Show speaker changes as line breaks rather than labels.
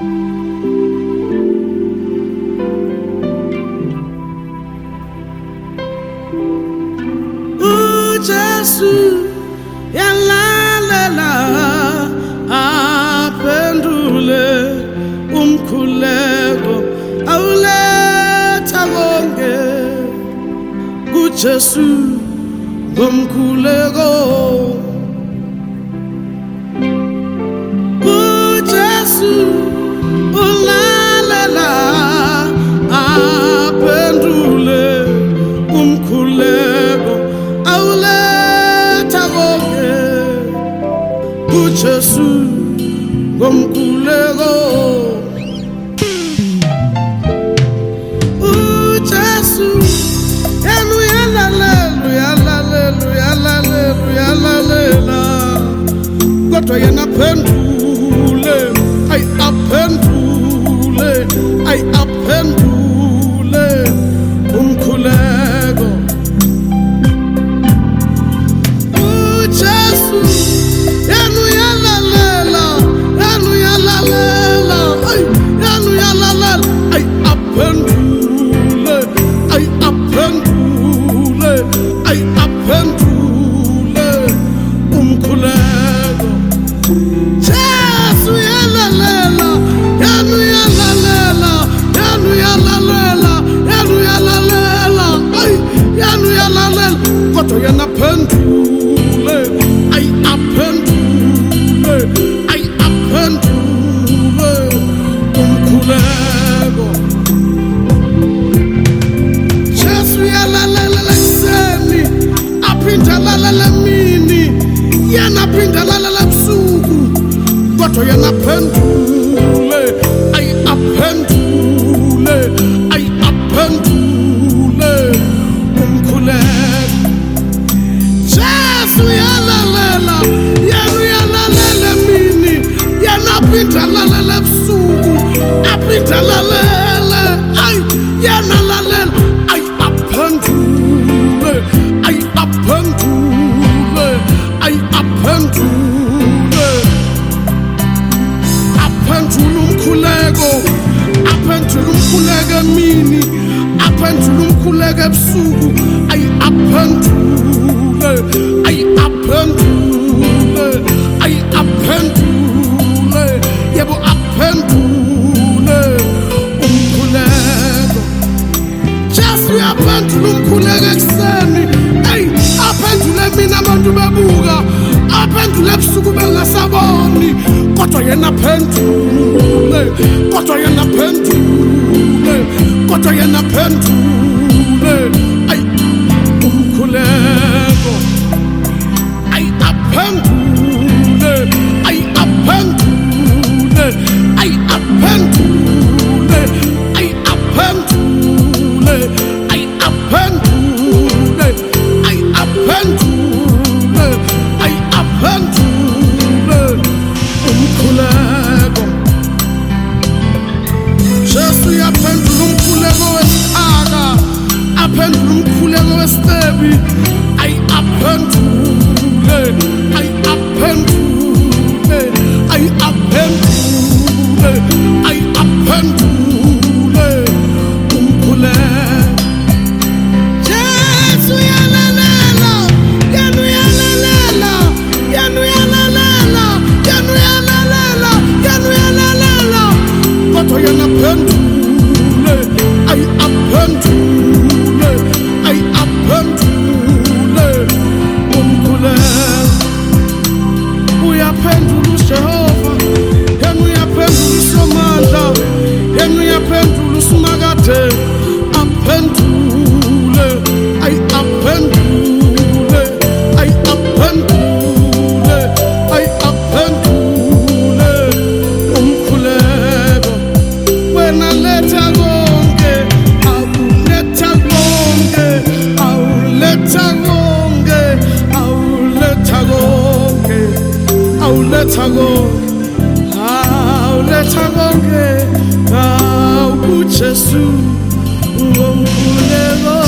Jesu yalalela aphendule umkhuleko awuletha konke kuJesu ngomkhuleko kuJesu ulalela aphendule umkhuleko awuletha konke kuJesu ngomkhuleko uJesu yalalela kodwa yena aphendule aphendule umkhuleko uJesu yalalela aphendule aphendule umkhuleko Jesu yalalela kodwa yena aphendule aphendule umkhuleko Jesu yalalela ekseni aphinda lalela mini yena aphinda lalela ebusuku kodwa yena aphendule aphendule umkhuleko Jesu yalalela mini yena aphinda lalela ebusuku aphinda lalela yena lalela aphendule umkhuleko aphendule umkhuleko mini aphendule umkhuleko ebusuku aphendule yebo aphendule umkhuleko Jesu yaphendula umkhuleko ekseni aphendule mina abantu bebuka aphendule ebusuku bengasaboni kodwa yena aphendule umkhuleko aphendule umkhuleko Jesu yaphendula umkhuleko wesithaka aphendula umkhuleko wesitebi aphendule umkhuleko Jesu yalalela kodwa yena aphendule aphendule umkhuleko uyaphendula uJehova yena uyaphendula uSomandla yena uyaphendula uSimakade aphendule aphendule umkhuleko wena letha konke awuletha konke kuJesu ngomkhuleko